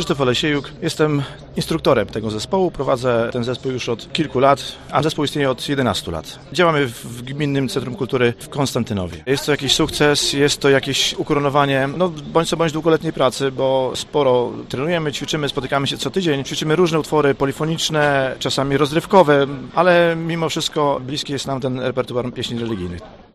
Krzysztof Olesiejuk, jestem instruktorem tego zespołu, prowadzę ten zespół już od kilku lat, a zespół istnieje od 11 lat. Działamy w Gminnym Centrum Kultury w Konstantynowie. Jest to jakiś sukces, jest to jakieś ukoronowanie, bądź co bądź długoletniej pracy, bo sporo trenujemy, ćwiczymy, spotykamy się co tydzień, ćwiczymy różne utwory polifoniczne, czasami rozrywkowe, ale mimo wszystko bliski jest nam ten repertuar pieśni religijnych.